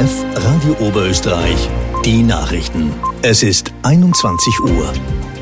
ORF Radio Oberösterreich, die Nachrichten. Es ist 21 Uhr.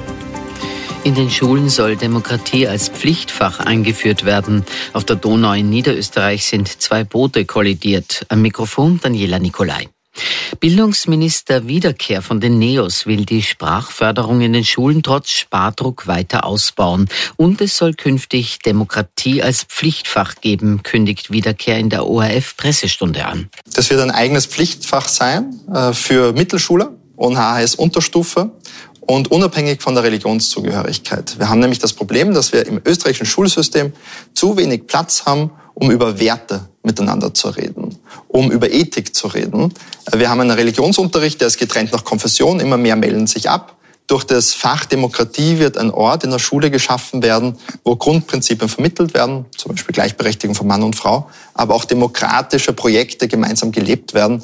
In den Schulen soll Demokratie als Pflichtfach eingeführt werden. Auf der Donau in Niederösterreich sind 2 Boote kollidiert. Am Mikrofon Daniela Nicolai. Bildungsminister Wiederkehr von den NEOS will die Sprachförderung in den Schulen trotz Spardruck weiter ausbauen. Und es soll künftig Demokratie als Pflichtfach geben, kündigt Wiederkehr in der ORF-Pressestunde an. Das wird ein eigenes Pflichtfach sein für Mittelschüler und HS Unterstufe und unabhängig von der Religionszugehörigkeit. Wir haben nämlich das Problem, dass wir im österreichischen Schulsystem zu wenig Platz haben, um über Werte miteinander zu reden, um über Ethik zu reden. Wir haben einen Religionsunterricht, der ist getrennt nach Konfession, immer mehr melden sich ab. Durch das Fach Demokratie wird ein Ort in der Schule geschaffen werden, wo Grundprinzipien vermittelt werden, zum Beispiel Gleichberechtigung von Mann und Frau, aber auch demokratische Projekte gemeinsam gelebt werden,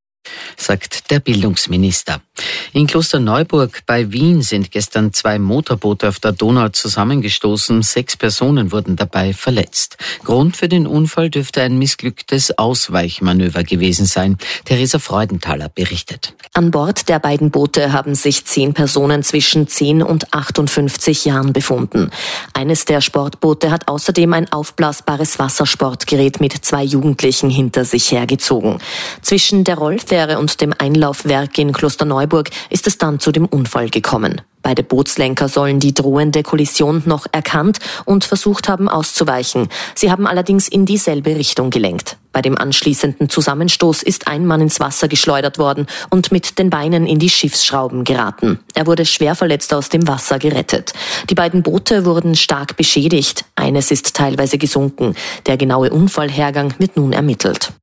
sagt der Bildungsminister. In Klosterneuburg bei Wien sind gestern 2 Motorboote auf der Donau zusammengestoßen. 6 Personen wurden dabei verletzt. Grund für den Unfall dürfte ein missglücktes Ausweichmanöver gewesen sein. Theresa Freudenthaler berichtet. An Bord der beiden Boote haben sich 10 Personen zwischen 10 und 58 Jahren befunden. Eines der Sportboote hat außerdem ein aufblasbares Wassersportgerät mit 2 Jugendlichen hinter sich hergezogen. Zwischen der Rollfähre und dem Einlaufwerk in Klosterneuburg ist es dann zu dem Unfall gekommen. Beide Bootslenker sollen die drohende Kollision noch erkannt und versucht haben auszuweichen. Sie haben allerdings in dieselbe Richtung gelenkt. Bei dem anschließenden Zusammenstoß ist ein Mann ins Wasser geschleudert worden und mit den Beinen in die Schiffsschrauben geraten. Er wurde schwer verletzt aus dem Wasser gerettet. Die beiden Boote wurden stark beschädigt. Eines ist teilweise gesunken. Der genaue Unfallhergang wird nun ermittelt.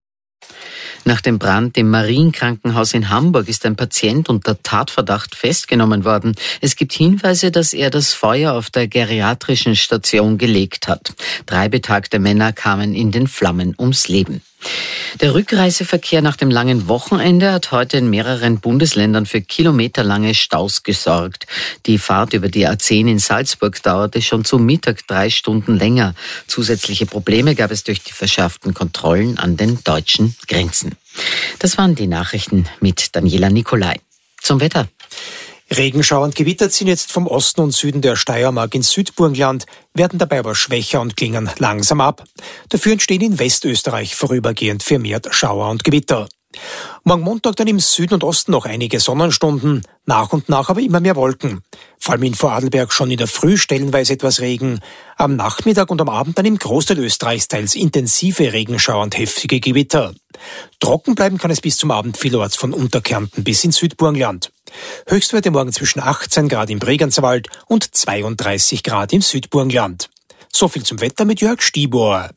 Nach dem Brand im Marienkrankenhaus in Hamburg ist ein Patient unter Tatverdacht festgenommen worden. Es gibt Hinweise, dass er das Feuer auf der geriatrischen Station gelegt hat. 3 betagte Männer kamen in den Flammen ums Leben. Der Rückreiseverkehr nach dem langen Wochenende hat heute in mehreren Bundesländern für kilometerlange Staus gesorgt. Die Fahrt über die A10 in Salzburg dauerte schon zu Mittag 3 Stunden länger. Zusätzliche Probleme gab es durch die verschärften Kontrollen an den deutschen Grenzen. Das waren die Nachrichten mit Daniela Nicolai. Zum Wetter. Regenschauer und Gewitter ziehen jetzt vom Osten und Süden der Steiermark ins Südburgenland, werden dabei aber schwächer und klingen langsam ab. Dafür entstehen in Westösterreich vorübergehend vermehrt Schauer und Gewitter. Morgen Montag dann im Süden und Osten noch einige Sonnenstunden, nach und nach aber immer mehr Wolken. Vor allem in Vorarlberg schon in der Früh stellenweise etwas Regen. Am Nachmittag und am Abend dann im Großteil Österreichs teils intensive Regenschauer und heftige Gewitter. Trocken bleiben kann es bis zum Abend vielerorts von Unterkärnten bis ins Südburgenland. Höchstwerte morgen zwischen 18 Grad im Bregenzerwald und 32 Grad im Südburgenland. So viel zum Wetter mit Jörg Stibor.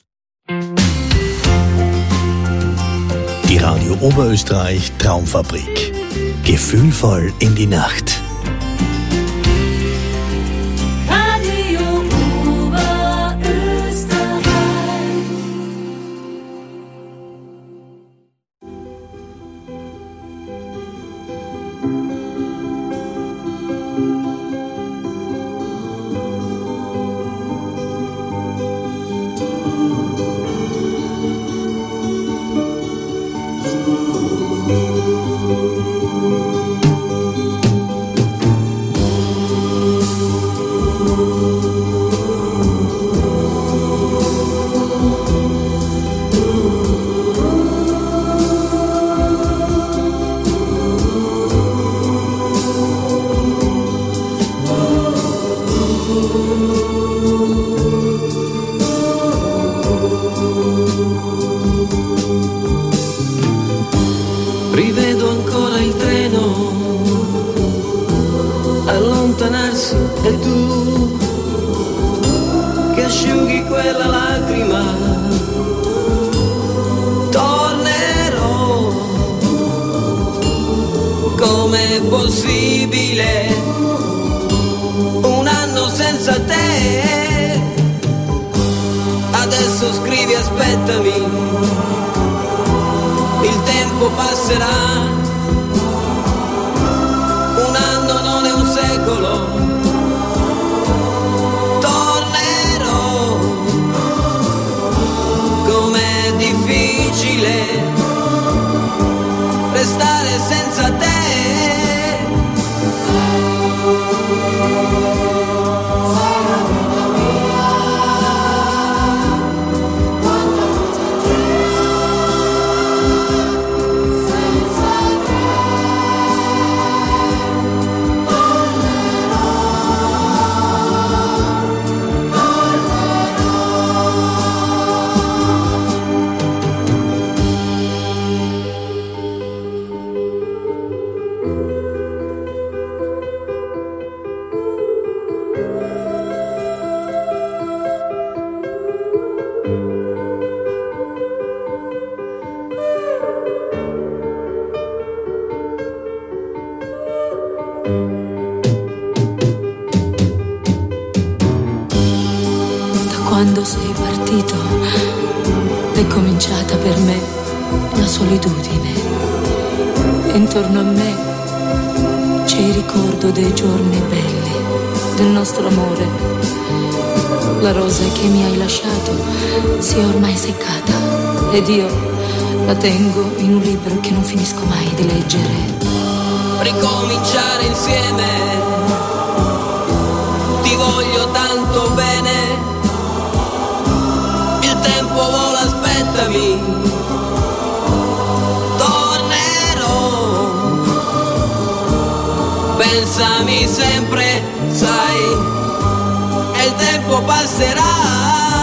Die Radio Oberösterreich Traumfabrik. Gefühlvoll in die Nacht. Rivedo ancora il treno allontanarsi e tu che asciughi quella lacrima. Tornerò, com'è possibile un anno senza te? Adesso scrivi aspettami. Il tempo passerà, un anno non è un secolo, tornerò, com'è difficile andare senza te. Quando sei partito è cominciata per me la solitudine. Intorno a me c'è il ricordo dei giorni belli, del nostro amore. La rosa che mi hai lasciato si è ormai seccata ed io la tengo in un libro che non finisco mai di leggere. Ricominciare insieme, ti voglio tanto bene. Vola, aspettami, tornerò. Pensami sempre, sai, e il tempo passerà.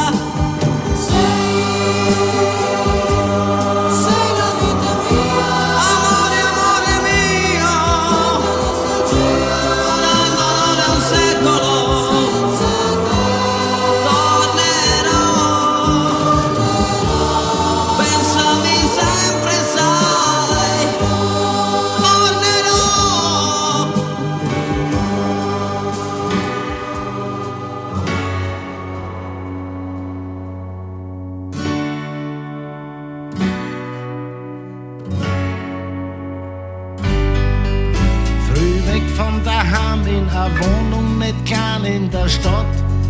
In der Stadt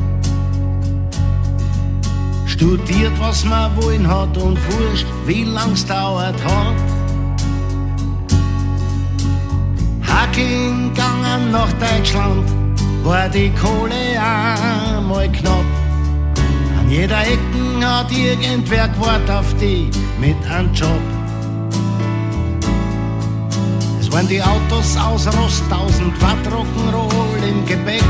studiert, was man wollen hat und wurscht, wie lang's dauert hat. Hackeln gegangen nach Deutschland, war die Kohle einmal knapp. An jeder Ecken hat irgendwer gewartet auf die mit einem Job. Es waren die Autos aus Rost, 1000 Watt Rock'n'Roll im Gepäck.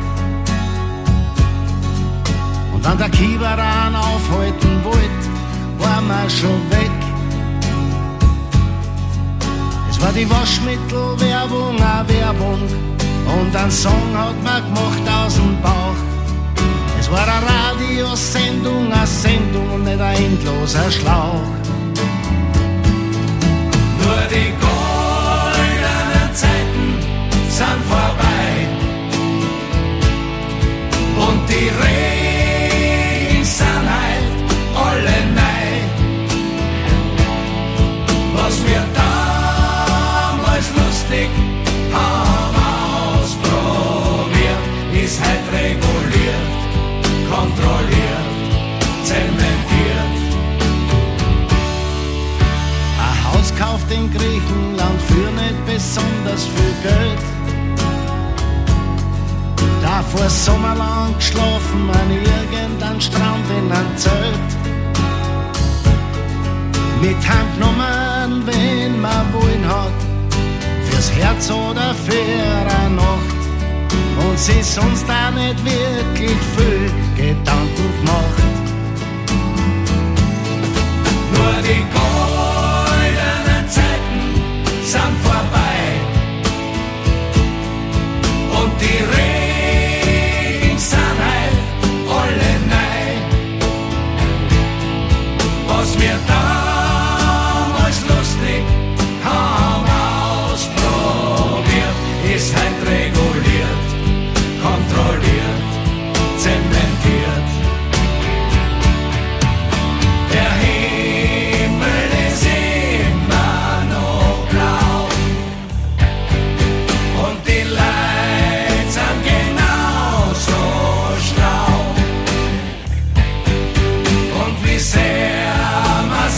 Wenn der Kieberan aufhalten wollte, war man schon weg. Es war die Waschmittelwerbung, eine Werbung, und ein Song hat man gemacht aus dem Bauch. Es war eine Radiosendung, eine Sendung und nicht ein endloser Schlauch. Nur die goldenen Zeiten sind vorbei und die sind halt alle neu. Was wir damals lustig haben ausprobiert, ist halt reguliert, kontrolliert, zementiert. Ein Haus kauft in Griechenland für nicht besonders viel Geld. Davor sommerlang geschlafen an irgendeinem Strand in einem Zelt. Mit heimgenommen, wenn man wollen hat, fürs Herz oder für eine Nacht. Und sie sonst auch nicht wirklich viel Gedanken gemacht. Nur die goldenen Zeiten sind vorbei und die sind halt alle neu. Was wir damals lustig haben ausprobiert, ist halt reguliert, kontrolliert, zementiert. Der Himmel ist immer noch blau und die Leute sind genauso schlau. Und wie sehr man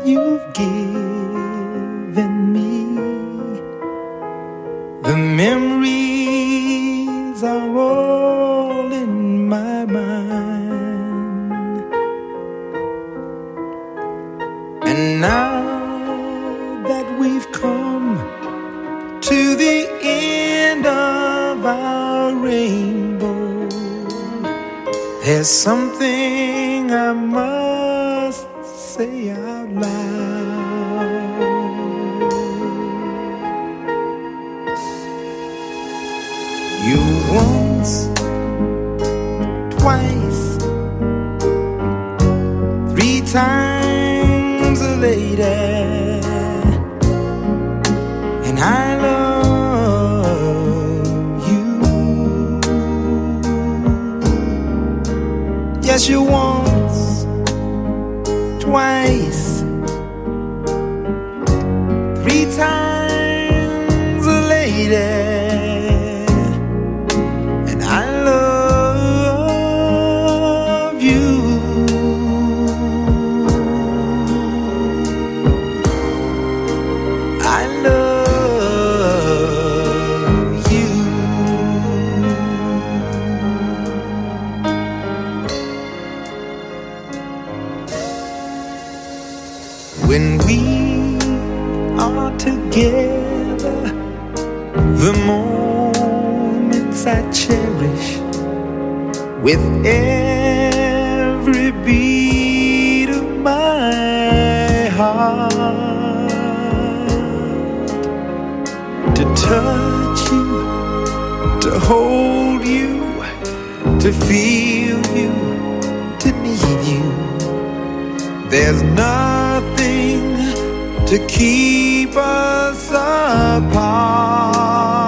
you've given me. The memories are all in my mind. And now that we've come to the end of our rainbow, there's something I must say out loud. You once, twice, 3 times a lady, and I love you. Yes, you once, twice, 3 times a lady. When we are together, the moments I cherish with every beat of my heart. To touch you, to hold you, to feel you, to need you. There's nothing to keep us apart.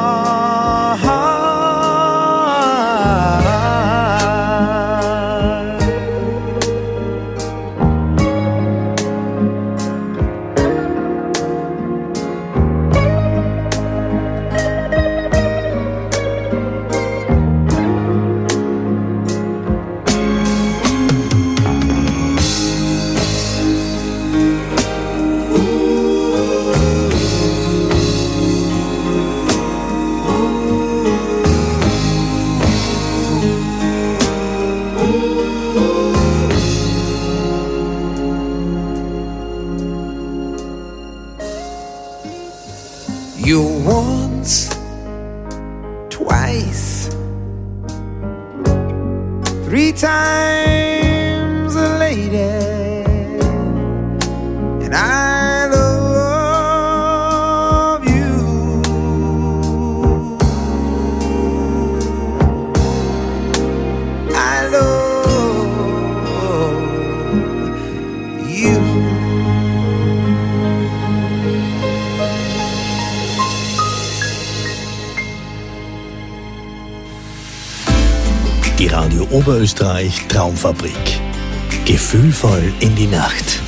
You once, twice, 3 times a lady, and I love you. I love you. Die Radio Oberösterreich Traumfabrik. Gefühlvoll in die Nacht.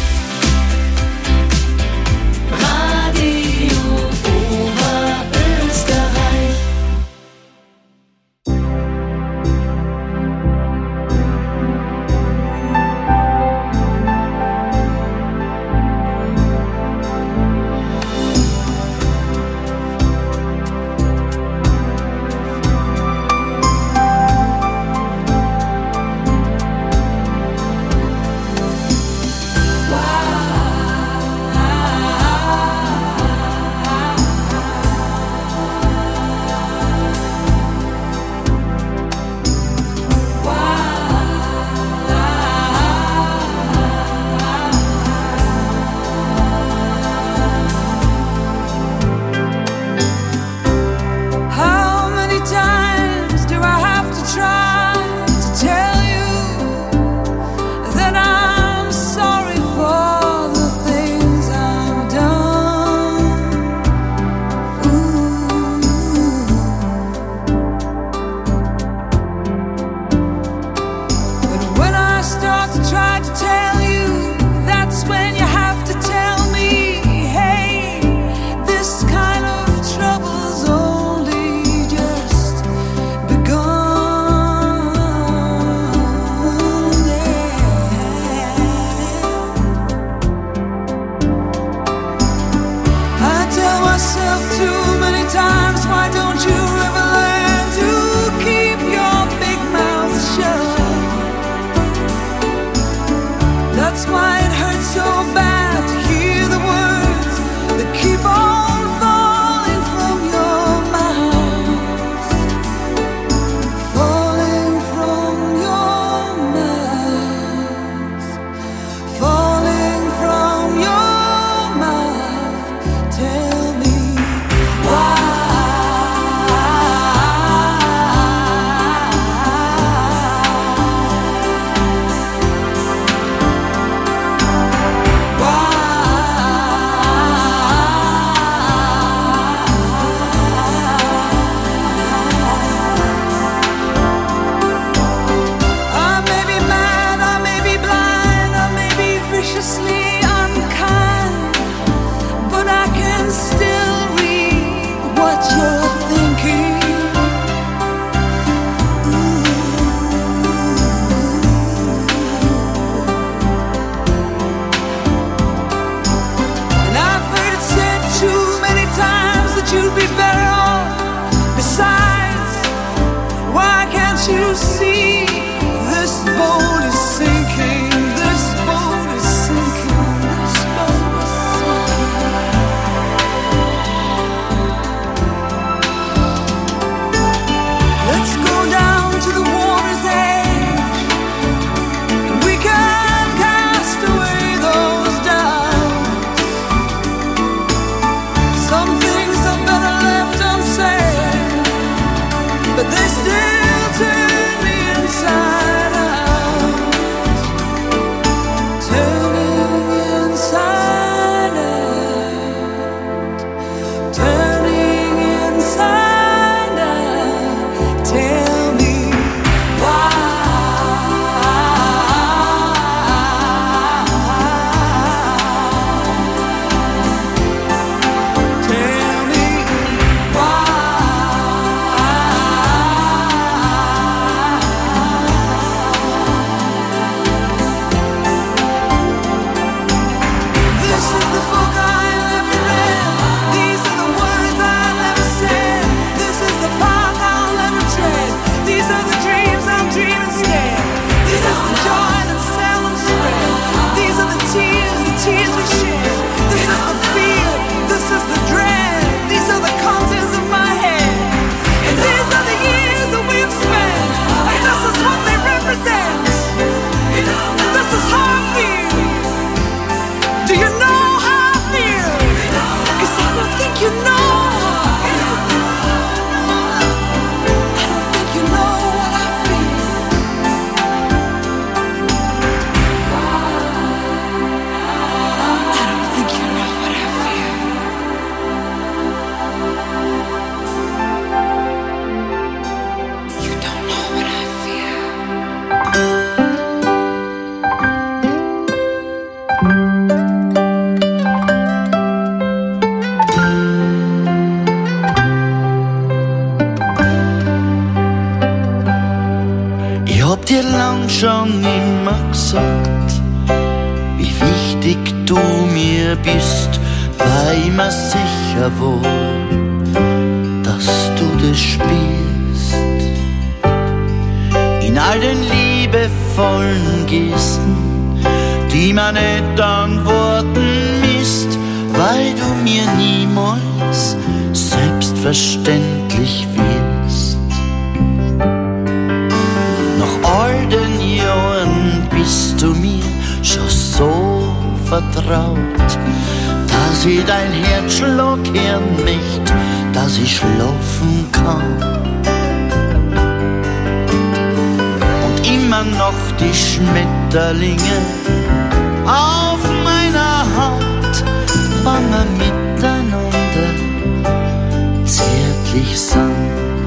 Radio Oberösterreich. That's why it hurts so bad to hear the words that keep on falling from your mouth, falling from your mouth, falling from your mouth. Tell me why. You'd be better off. Besides, why can't you see this boat is sinking? This boat is sinking. This boat is sinking. Let's go down to the water's edge, and we can cast away those doubts. Some things are better left unsaid, but they still turn me inside out, turning inside out, turning inside out. Tell me why. Tell me why. This is the book I never read. These are the words I never said. This is the path I'll never tread. These are the dreams I'm dreaming instead. This is the joy that's seldom spread. These are the tears we shed. This is the fear, this is the dread. These are the contents of my head. And these are the years that we've spent. And this is what they represent. This is how I feel. Do you know how I feel? 'Cause I don't think you know. I don't think you know what I feel. I don't think you know what I feel. You don't know what I feel. Ich hab dir lang schon immer gesagt, wie wichtig du mir bist, war immer sicher wohl, dass du das spürst. In all den liebevollen Gesten, die man nicht an Worten misst, weil du mir niemals selbstverständlich wirst. Nach all den Jahren bist du mir schon so vertraut, dass ich dein Herzschlag hören möcht, dass ich schlafen kann. Und immer noch die Schmetterlinge auf meiner Haut, wann wir miteinander zärtlich sind.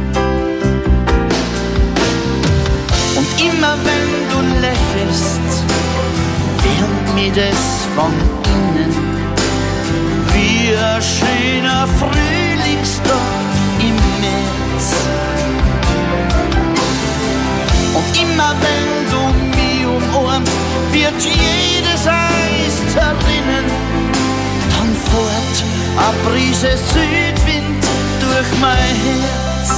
Und immer wenn du lächelst, wärmt mir das von innen, wie ein schöner Frühlingstag im März. Und immer wenn du mich umarmst, wird jedes Eis zerrinnen. Dann fährt a Brise Südwind durch mein Herz.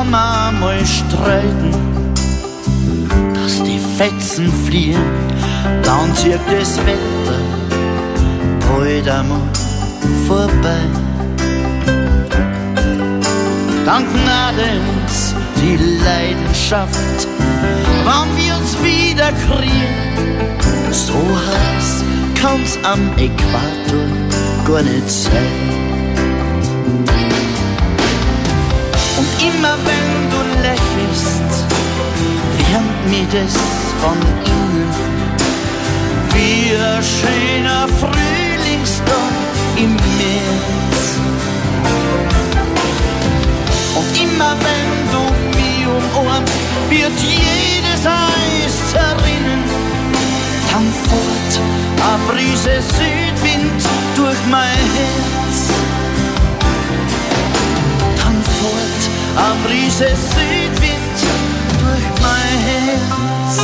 Sommer mal streiten, dass die Fetzen fliehen, dann zieht das Wetter bald einmal vorbei. Dann gnade uns die Leidenschaft, wann wir uns wieder kriegen. So heiß kann's am Äquator gar nicht sein. Und immer wenn du lächelst, wärmt mir das von innen, wie ein schöner Frühlingstag im März. Und immer wenn du mich umarmst, wird jedes Eis zerrinnen. Dann fährt eine Brise Südwind durch mein Herz. Dann fährt eine Brise Südwind durch mein Herz.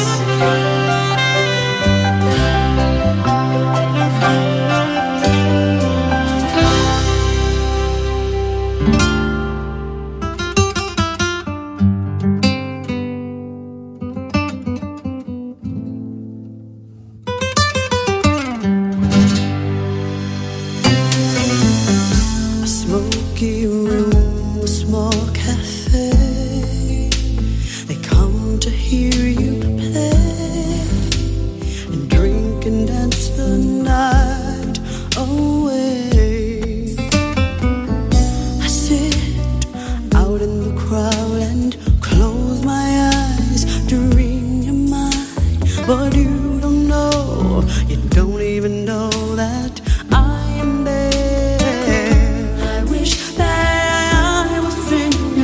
I wish that I was in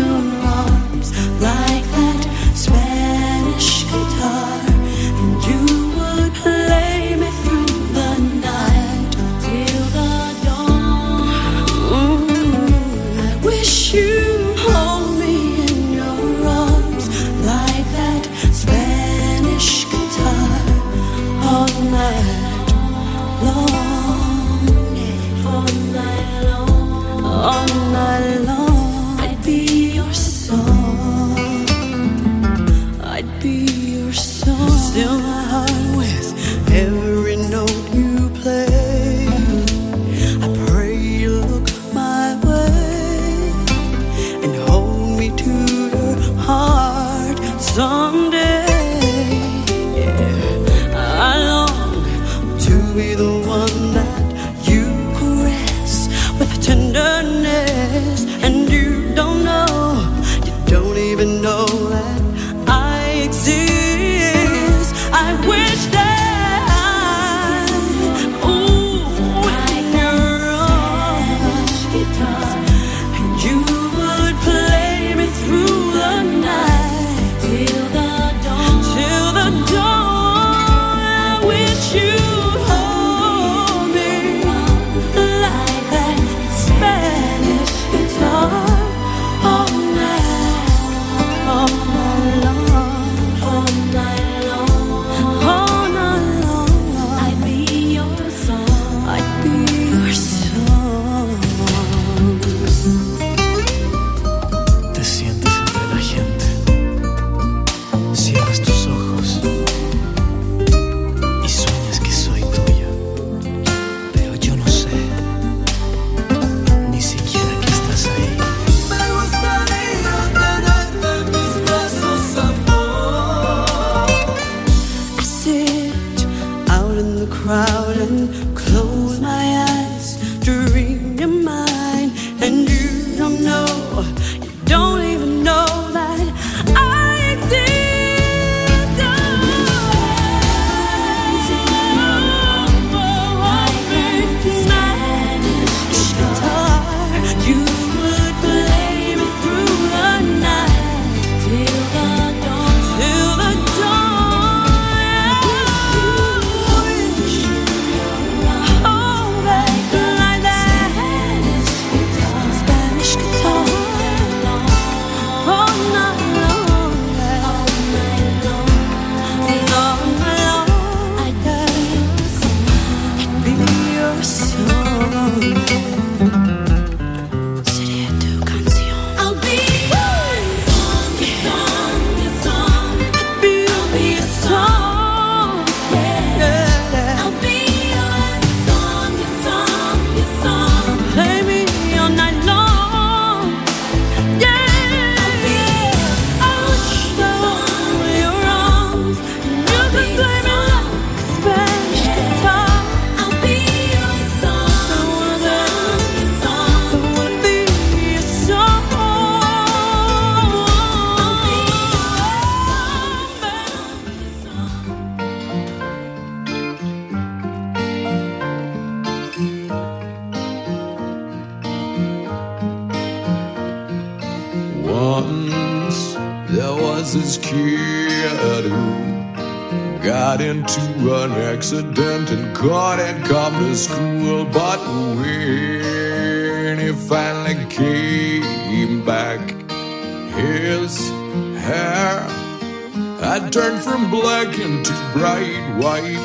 was this kid who got into an accident and couldn't come to school. But when he finally came back, his hair had turned from black into bright white.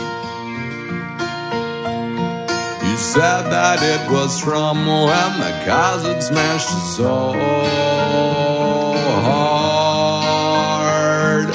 He said that it was from when the cars had smashed so hard.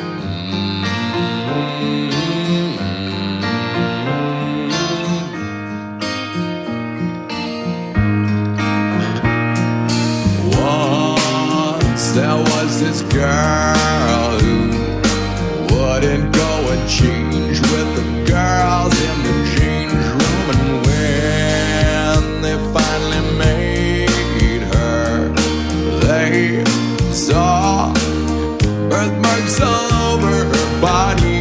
Once there was this girl who wouldn't go and change with the girls in the change room, and when they finally made her, they saw birthmarks all over her body.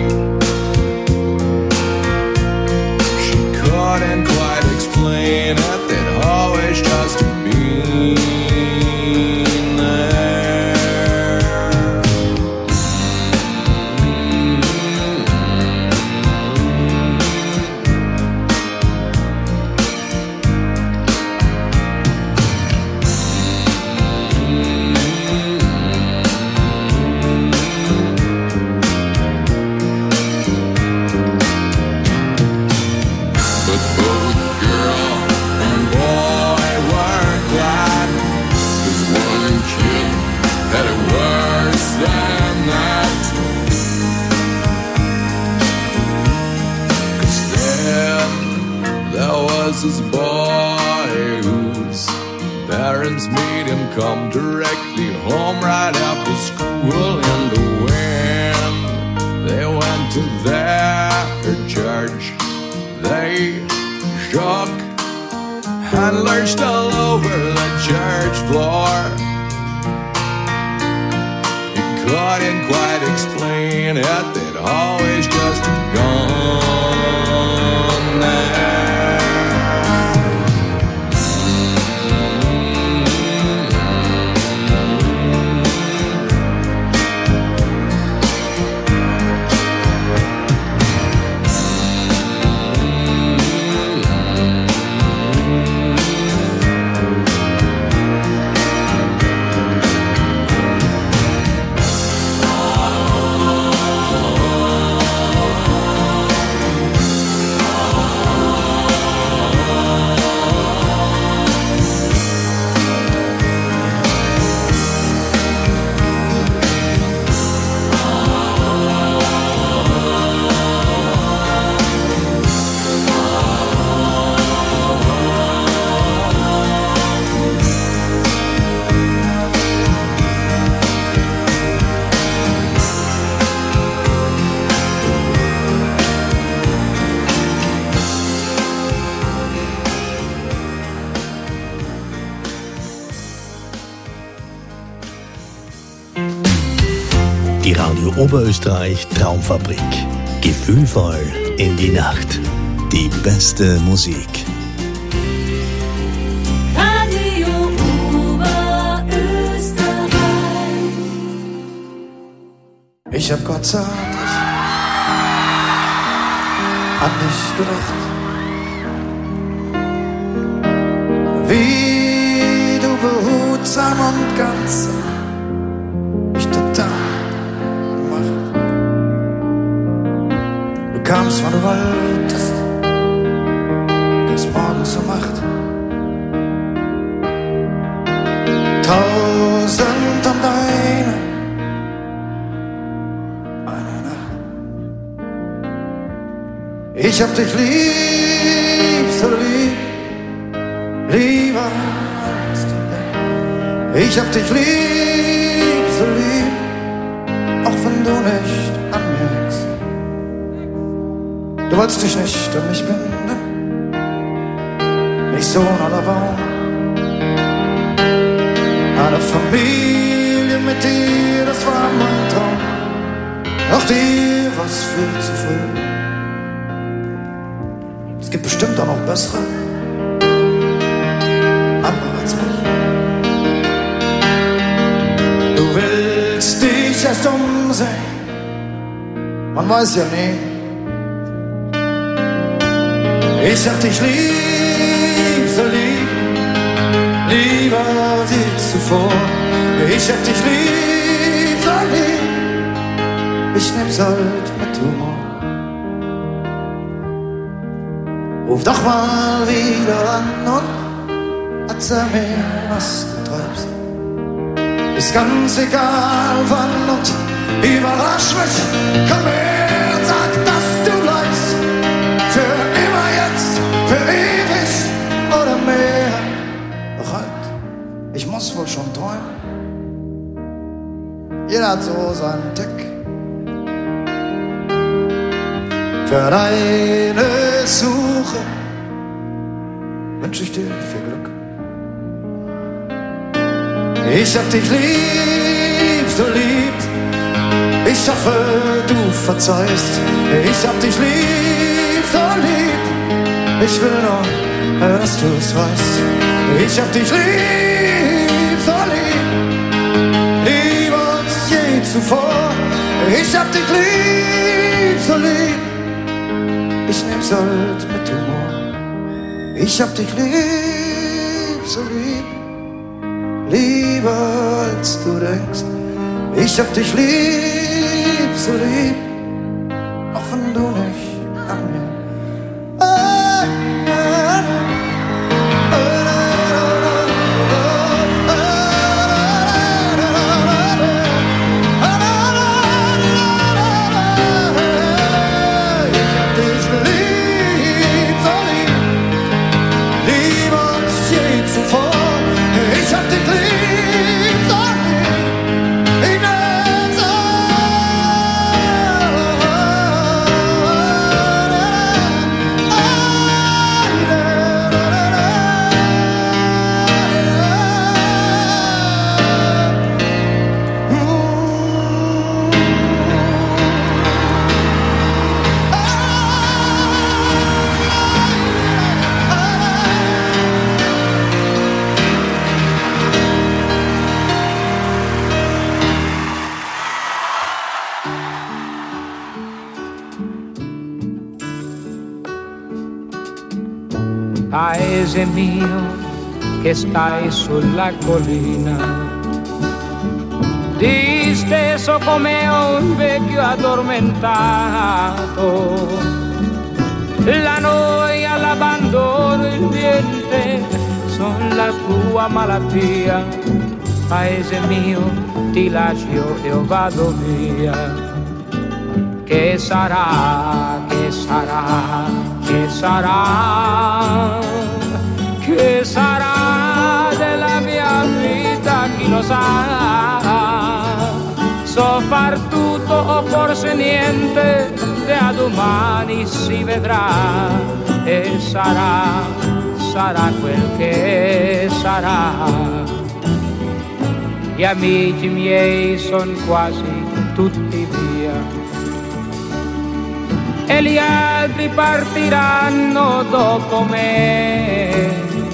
She couldn't quite explain it, they'd always just been there. But both girl and boy were glad, 'cause one kid had it worse than that. 'Cause then there was this boy whose parents made him come directly home right after school, and when they went to their church, they shook and lurched all over the church floor. He couldn't quite explain it, they'd always just gone there. Die Radio Oberösterreich Traumfabrik. Gefühlvoll in die Nacht. Die beste Musik. Radio Oberösterreich. Ich hab Gott sei Dank an dich gedacht. Wie du behutsam und ganz mich total macht. Du kamst, wann du wolltest, gingst morgens um 8. 1000 und eine Nacht. Ich hab dich lieb, so lieb, lieber als die Welt. Ich hab dich lieb, so lieb, auch wenn du nicht an mir hängst. Du wolltest dich nicht an mich binden, nicht Sohn oder Baum. Eine Familie mit dir, das war mein Traum. Doch dir war's viel zu früh. Es gibt bestimmt auch noch bessere, andere als mich. Du willst dich erst umsehen, man weiß ja nie. Ich hab dich lieb, so lieb, lieber als je zuvor. Ich hab dich lieb, so lieb, ich nehm's halt mit Humor. Ruf doch mal wieder an und erzähl mir, was du treibst. Ist ganz egal wann und überrasch mich. Komm her und sag, dass du bleibst. Für immer jetzt, für ewig oder mehr. Doch halt, ich muss wohl schon träumen. Jeder hat so seinen Tick. Für deine Suche wünsch ich dir viel Glück. Ich hab dich lieb, so lieb. Ich hoffe, du verzeihst. Ich hab dich lieb, so lieb. Ich will nur, dass du es weißt. Ich hab dich lieb, so lieb. Lieber als je zuvor. Ich hab dich lieb, so lieb. Ich nehm's halt mit Humor. Ich hab dich lieb, so lieb. Lieber als du denkst. Ich hab dich lieb, so lieb. Auch wenn du nicht an mir. Paese mio che stai sulla collina, disteso come un vecchio addormentato, la noia, l'abbandono, il niente son la tua malattia. Paese mio, ti lascio e vado via. Che sarà, che sarà, che sarà, che sarà della mia vita, chi lo sa. So far tutto o forse niente, da domani si vedrà. E sarà, sarà quel che sarà. Gli amici miei son quasi tutti via e gli altri partiranno dopo me.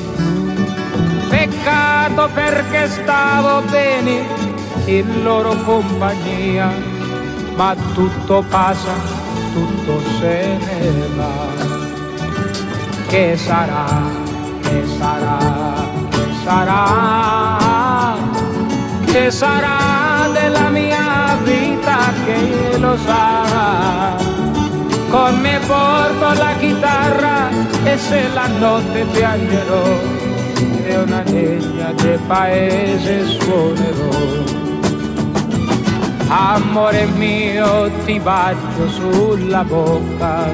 Peccato perché stavo bene in loro compagnia, ma tutto passa, tutto se ne va. Che sarà, che sarà, che sarà, che sarà della mia vita, che lo sa. Con me porto la chitarra e se la notte piangerò e una legna del paese suonerò. Amore mio, ti bacio sulla bocca,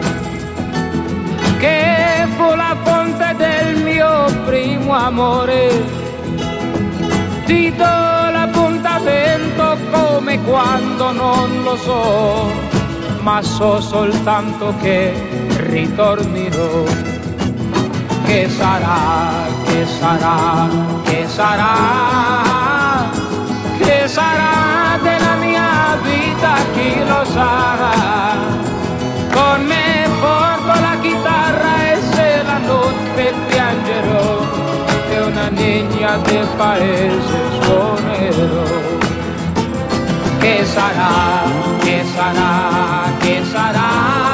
che fu la fonte del mio primo amore. Ti do l'appuntamento come quando non lo so, ma so soltanto che ritornerò. Che sarà, che sarà, che sarà, che sarà della mia vita, chi lo sa. Con me porto la chitarra e se la notte piangerò e una niña del paese suonerò. che sarà, che sarà, che sarà,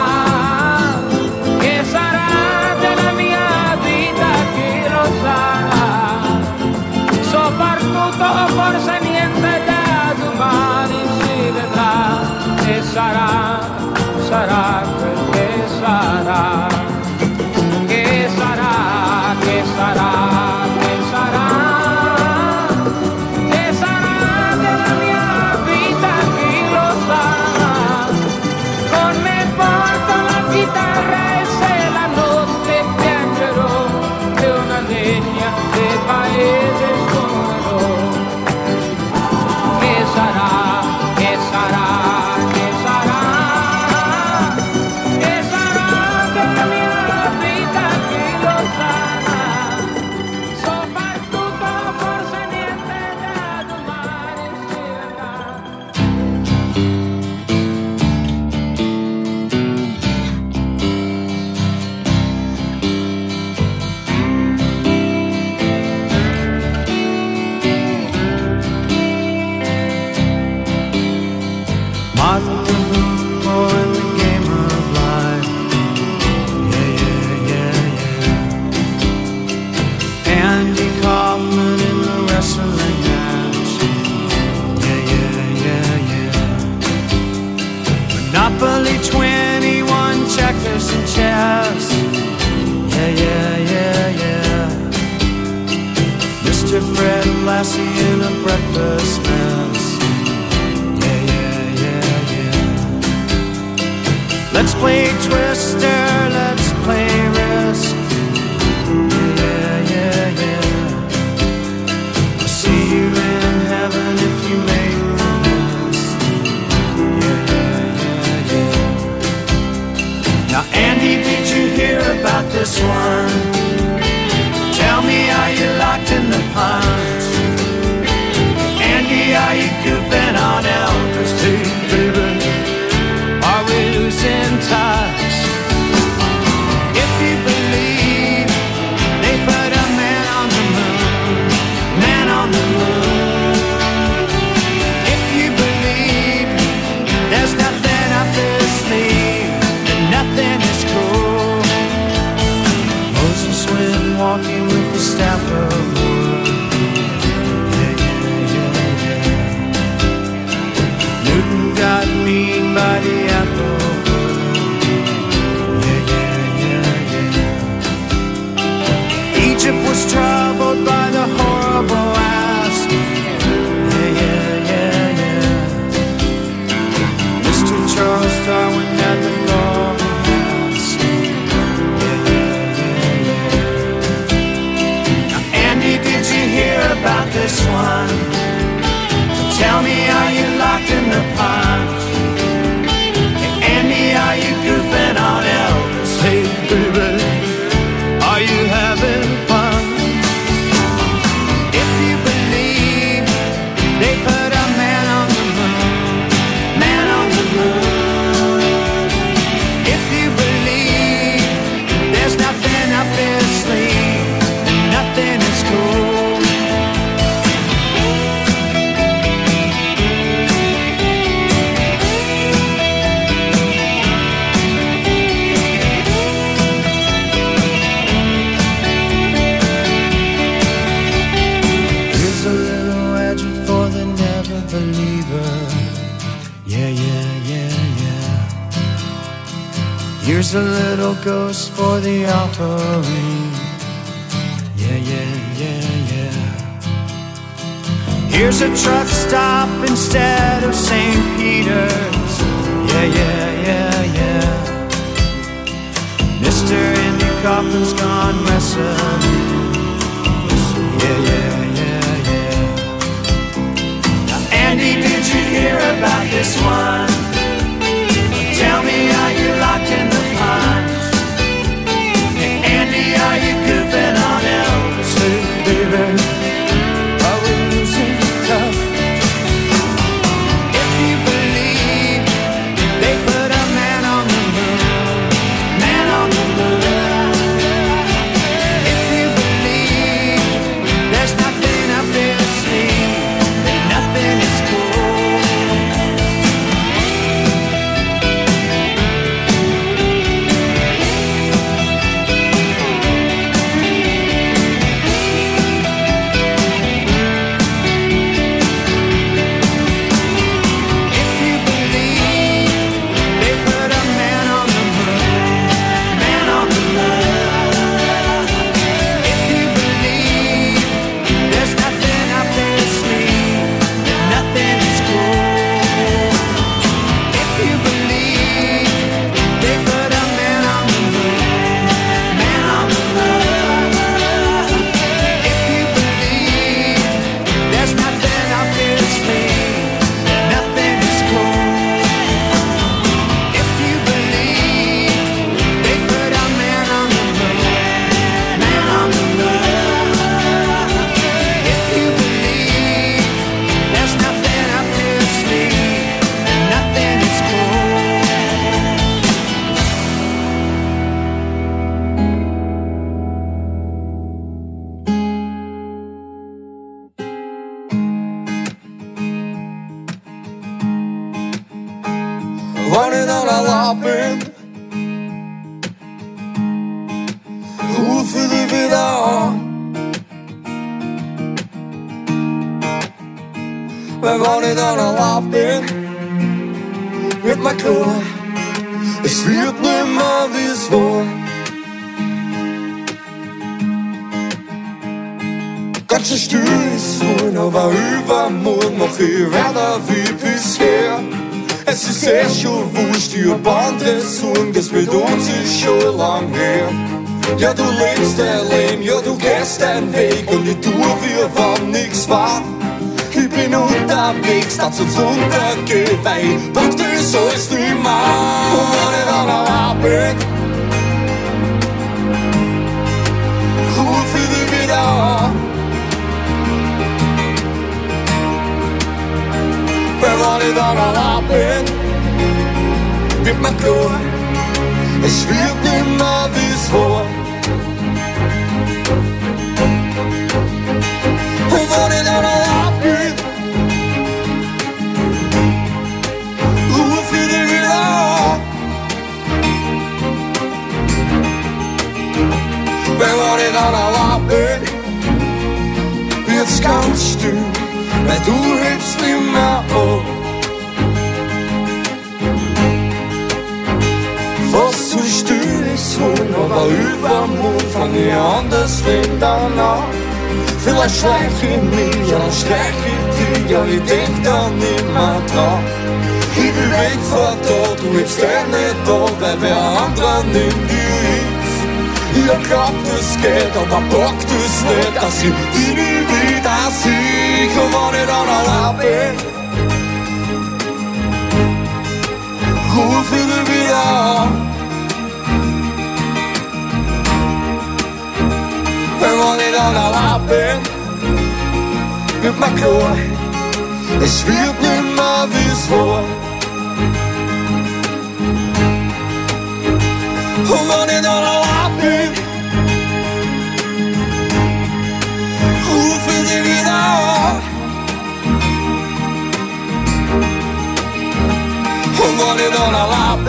che sarà della mia vita, chi lo sa, soprattutto forse niente da domani si vedrà, e sarà, sarà quel che sarà, che sarà, che sarà, che sarà, che sarà della mia vita, chi lo sa, con me porto la chitarra e se la notte piangerò, e una legna del paese suonerò, che sarà, che sarà, che sarà, che sarà della mia vita, chi lo sa, soprattutto forse niente da domani si vedrà. Martin Luther in the game of life. Yeah, yeah, yeah, yeah. Andy Kaufman in the wrestling match. Yeah, yeah, yeah, yeah. Monopoly 21, checkers and chess. Yeah, yeah, yeah, yeah. Mr. Fred Lassie in a breakfast mess. Let's play Twister, let's play Risk. Yeah, yeah, yeah. I'll see you in heaven if you make the list. Yeah, yeah, yeah, yeah. Now, Andy, did you hear about this one? Tell me, are you locked in the punch? Andy, are you goofing on Elvis too, baby? Are we losing touch? If you believe they put a man on the moon, man on the moon. If you believe there's nothing up his sleeve, and nothing is cool. Moses went walking with the staff of wood. Yeah, yeah, yeah, yeah. Newton got mean by the apple. Yeah, yeah, yeah, yeah. Egypt was troubled by the horrible asp. Yeah, yeah, yeah, yeah. Mr. Charles Darwin had the golden mask. Yeah, yeah, yeah, yeah. Now, Andy, did you hear about this one? Tell me, are you locked in the punch? Hey, Andy, are you goofing on Elvis? Hey, baby, are you having fun? If you believe they put a man on the moon, man on the moon. If you believe there's nothing up his sleeve, and nothing is cool. Here's a little ghost for the offering. Yeah, yeah, yeah, yeah. Here's a truck stop instead of St. Peter's. Yeah, yeah, yeah, yeah. Mr. Andy Kaufman's gone wrestling. Yeah, yeah, yeah, yeah. Now, Andy, did you hear about this one? Tell me, are you locked in the punch? Hey, Andy, are you goofing on Elvis? Hey, baby, are we losing touch? If you believe they put a man on the moon, man on the moon. If you believe there's nothing up his sleeve, then nothing is cool. wenn ich dann allein bin, rufe ich dich wieder an. Weil wenn ich dann allein bin, wird mir klar, es wird nimmer wie es war. Ganz schön still ist vorhin, aber übermorgen mach ich weiter wie bisher. Es ist schon wurscht, ich hab andere Sorgen, das mit uns ist schon lang her. Ja, du lebst dein Leben, ja, du gehst deinen Weg und ich tu, wie wenn nix war. Ich bin unterwegs, dass uns untergeht, weil ich pack das alles nicht mehr. Und wenn ich dann allein bin, ruf ich dich wieder an. Weil wenn ich dann allein bin, wird mir klar, es wird nimmer wie es war. Und wenn ich dann allein bin, ruf ich dich wieder an. Weil wenn ich dann allein bin, wird's ganz still, weil du hebst nicht mehr an. Fast so still ist wohl, aber übermorgen fang ich an, das Leben dann an. Vielleicht schleich ich mich, ja, streich ich dich, ja, ich denk da nicht mehr dran. Ich will weg von da, du hebst nicht da, weil wer anderer neben dir ist. Ich glaub, das geht, aber bock das nicht, dass ich dich nie wieder sehe. Und wenn ich dann allein bin, ruf ich dich wieder an. Wenn ich dann allein bin, wird mir klar, es wird nimmer wie es war. Und wenn ich dann allein bin, ruf ich dich wieder an. Und wenn ich dann allein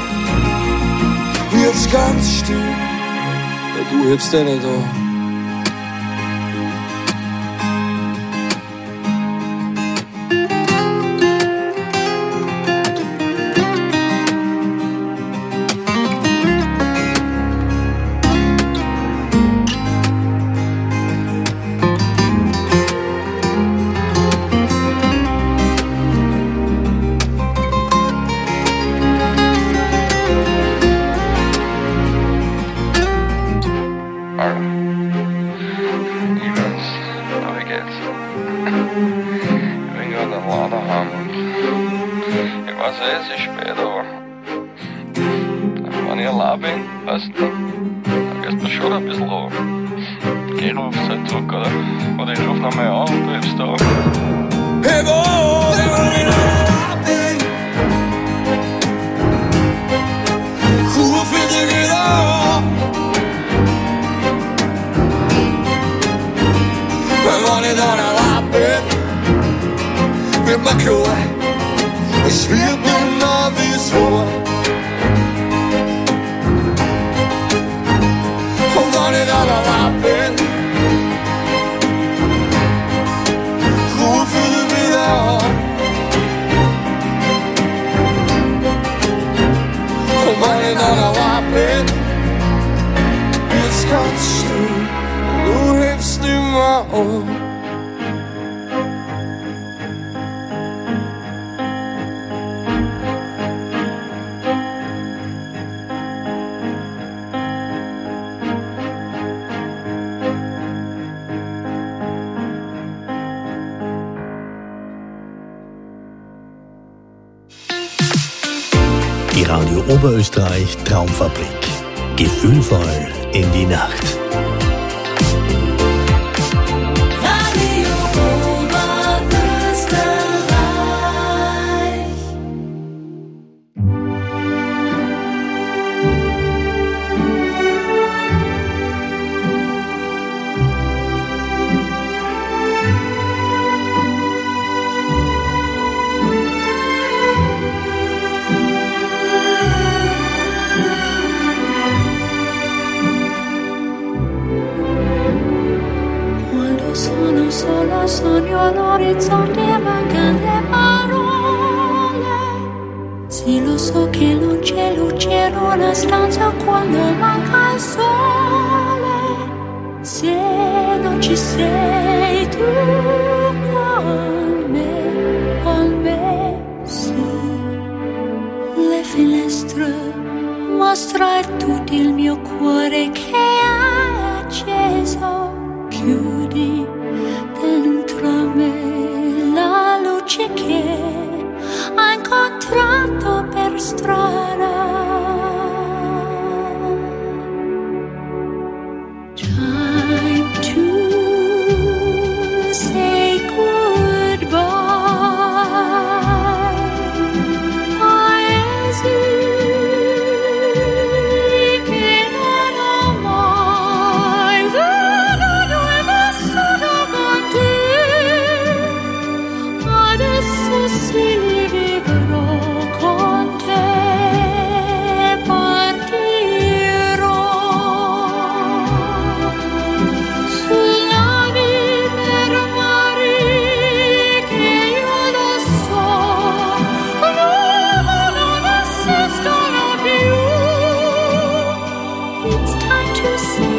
bin, wird's ganz still, weil du hebst ja nicht an. Die Radio Oberösterreich Traumfabrik. Gefühlvoll in die Nacht. so che non c'è luce in una stanza quando manca il sole. Se non ci sei tu con me, sì. Le finestre mostra tutto il mio cuore che è acceso. Chiudi dentro me la luce che ho incontrato per strada. Time to say goodbye. Paesi che non ho mai vissuto con te. Adesso sì li vivrò con te. Partirò su navi per mari che io lo so non esistono più. It's time to say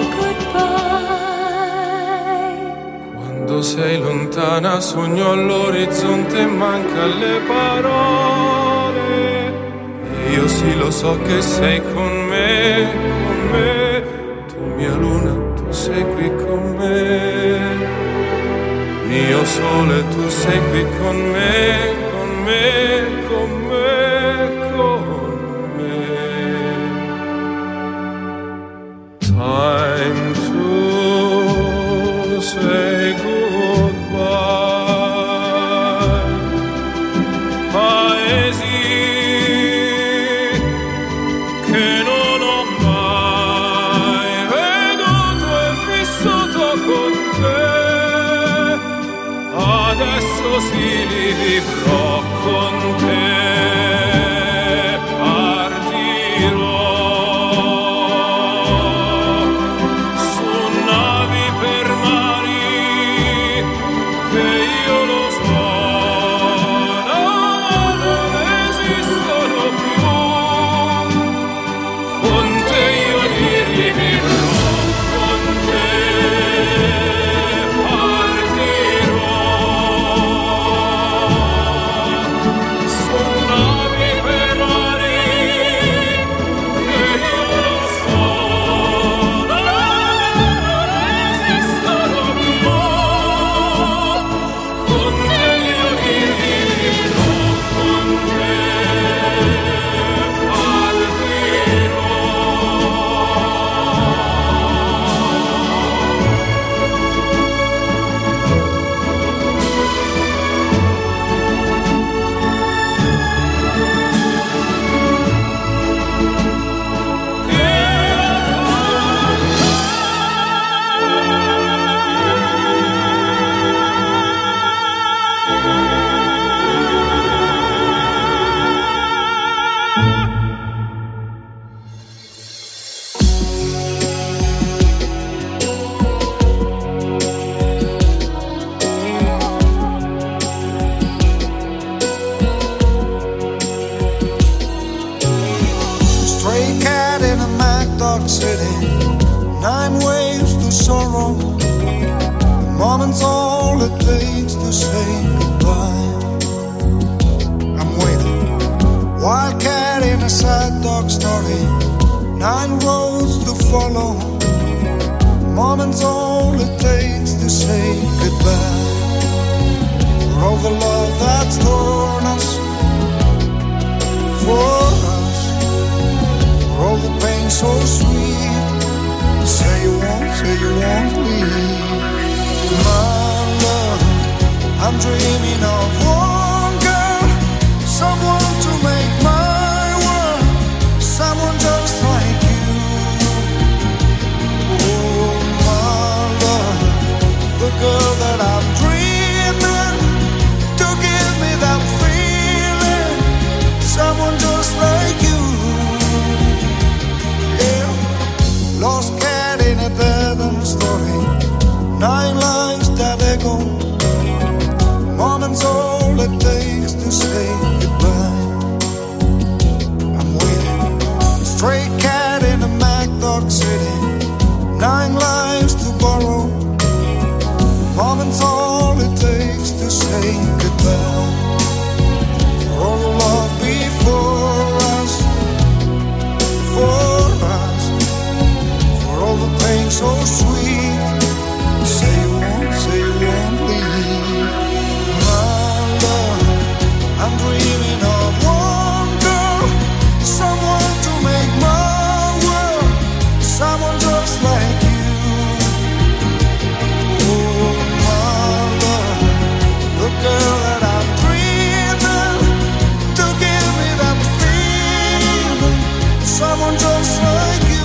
goodbye. Quando sei lontana sogno all'orizzonte e manca le parole. E io sì lo so che sei con me, tu mia luna, tu sei qui con me. Mio sole, tu sei qui con me, con me, con me, con me. Time to say goodbye. Paesi che non ho mai veduto e vissuto con te. Adesso sì li vivrò con te. Partirò su navi per mari che io lo so non esistono più. Con te io li rivivrò, con te partirò su navi per mari che io lo so non esistono più. Con te io li rivivrò, con te partirò. Stray cat in a mad dog city, 9 ways to sorrow. A moment's all it takes to say goodbye. I'm waiting. Wild cat in a sad dog story, 9 roads to follow. A moment's all it takes to say goodbye. For all the love that's torn us, for us. All the pain so sweet. Say you won't leave. My love, I'm dreaming of one girl, someone to make my world, someone just like you. Oh, my love, the girl that I'm dreaming to give me that feeling, someone just like you. Lost cat in a dead end story, 9 lives that echo. Moment's all it takes to say goodbye. stray cat in a MacDog City, 9 lives to borrow. Moment's all it takes to say goodbye. For all the love before us, for all the pain so sweet. Say you won't leave. My love, I'm dreaming of one girl, someone to make my world, someone just like you. Oh, my love, the girl that I'm dreaming, to give me that feeling, someone just like you.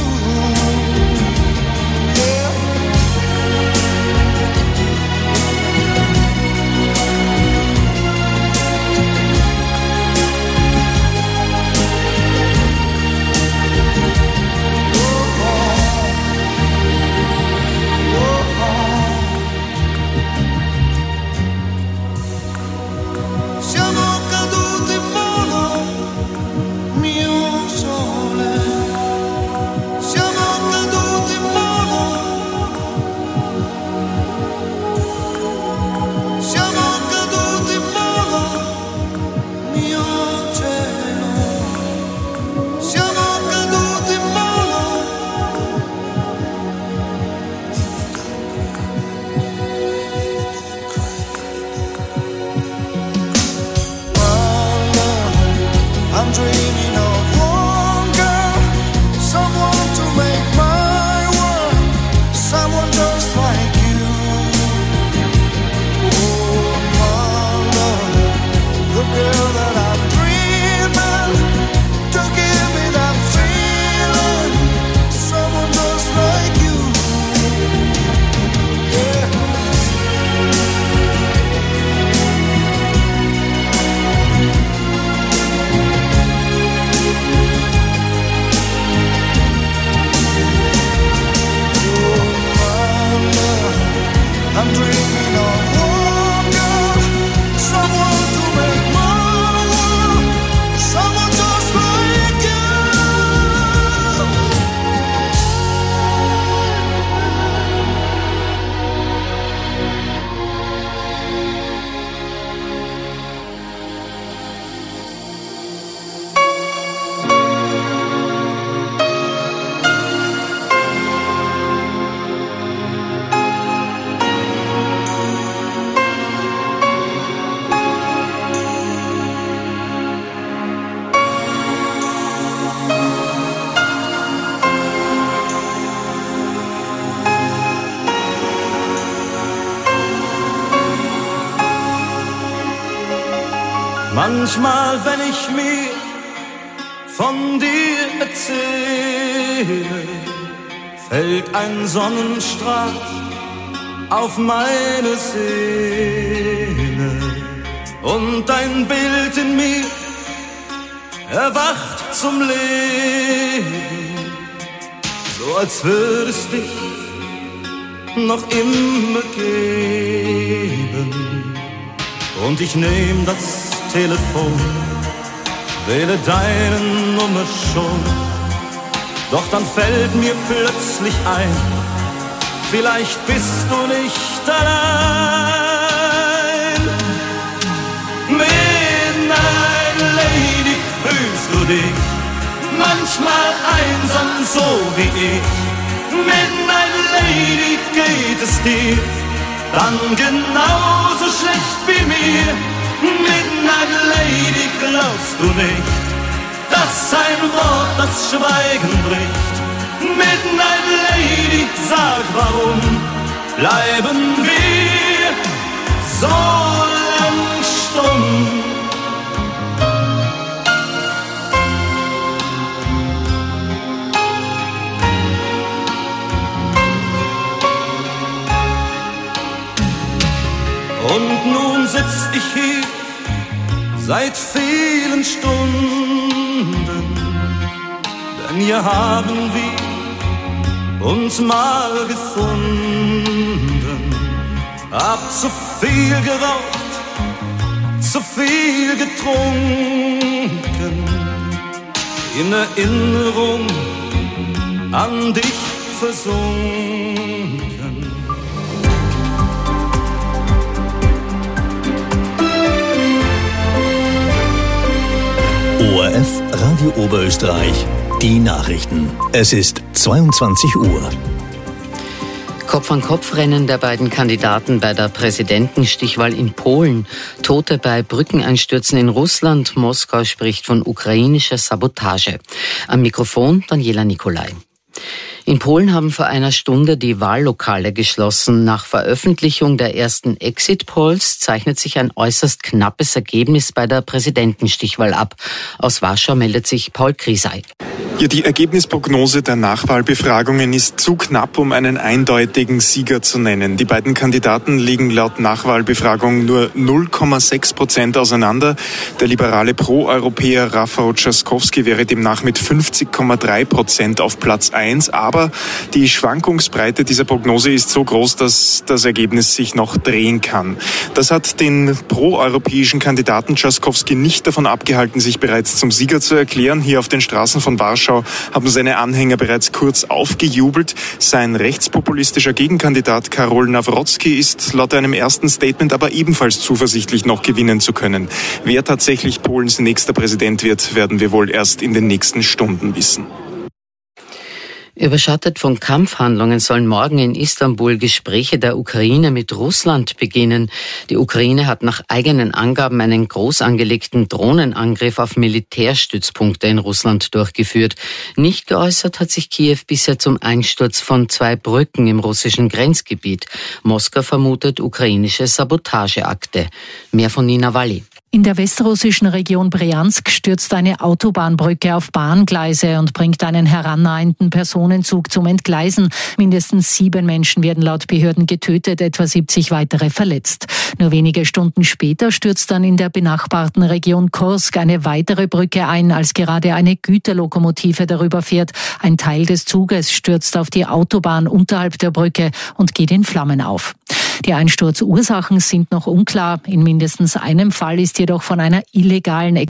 Manchmal, wenn ich mir von dir erzähle, fällt ein Sonnenstrahl auf meine Seele und ein Bild in mir erwacht zum Leben, so als würde es dich noch immer geben. Und ich nehm das Telefon, wähle deine Nummer schon, doch dann fällt mir plötzlich ein, vielleicht bist du nicht allein. Midnight Lady, fühlst du dich manchmal einsam so wie ich? Midnight Lady, geht es dir dann genauso schlecht wie mir? Midnight Lady, glaubst du nicht, dass ein Wort das Schweigen bricht? Midnight Lady, sag, warum bleiben wir so lang stumm? Und nun sitz ich hier seit vielen Stunden, denn hier haben wir uns mal gefunden. Hab zu viel geraucht, zu viel getrunken. in Erinnerung an dich versunken. ORF Radio Oberösterreich, die Nachrichten. Es ist 22 Uhr. Kopf-an-Kopf-Rennen der beiden Kandidaten bei der Präsidentenstichwahl in Polen. Tote bei Brückeneinstürzen in Russland. Moskau spricht von ukrainischer Sabotage. Am Mikrofon Daniela Nicolai. In Polen haben vor einer Stunde die Wahllokale geschlossen. Nach Veröffentlichung der ersten Exit-Polls zeichnet sich ein äußerst knappes Ergebnis bei der Präsidentenstichwahl ab. Aus Warschau meldet sich Paul Krisay. Ja, die Ergebnisprognose der Nachwahlbefragungen ist zu knapp, um einen eindeutigen Sieger zu nennen. Die beiden Kandidaten liegen laut Nachwahlbefragung nur 0,6% auseinander. Der liberale Pro-Europäer Rafał Trzaskowski wäre demnach mit 50,3% auf Platz 1. Aber die Schwankungsbreite dieser Prognose ist so groß, dass das Ergebnis sich noch drehen kann. Das hat den pro-europäischen Kandidaten Trzaskowski nicht davon abgehalten, sich bereits zum Sieger zu erklären. Hier auf den Straßen von Warschau haben seine Anhänger bereits kurz aufgejubelt. Sein rechtspopulistischer Gegenkandidat Karol Nawrocki ist laut einem ersten Statement aber ebenfalls zuversichtlich, noch gewinnen zu können. Wer tatsächlich Polens nächster Präsident wird, werden wir wohl erst in den nächsten Stunden wissen. Überschattet von Kampfhandlungen sollen morgen in Istanbul Gespräche der Ukraine mit Russland beginnen. Die Ukraine hat nach eigenen Angaben einen groß angelegten Drohnenangriff auf Militärstützpunkte in Russland durchgeführt. Nicht geäußert hat sich Kiew bisher zum Einsturz von 2 Brücken im russischen Grenzgebiet. Moskau vermutet ukrainische Sabotageakte. Mehr von Nina Walli. In der westrussischen Region Bryansk stürzt eine Autobahnbrücke auf Bahngleise und bringt einen herannahenden Personenzug zum Entgleisen. Mindestens 7 Menschen werden laut Behörden getötet, etwa 70 weitere verletzt. Nur wenige Stunden später stürzt dann in der benachbarten Region Kursk eine weitere Brücke ein, als gerade eine Güterlokomotive darüber fährt. Ein Teil des Zuges stürzt auf die Autobahn unterhalb der Brücke und geht in Flammen auf. Die Einsturzursachen sind noch unklar. In mindestens einem Fall ist jedoch von einer illegalen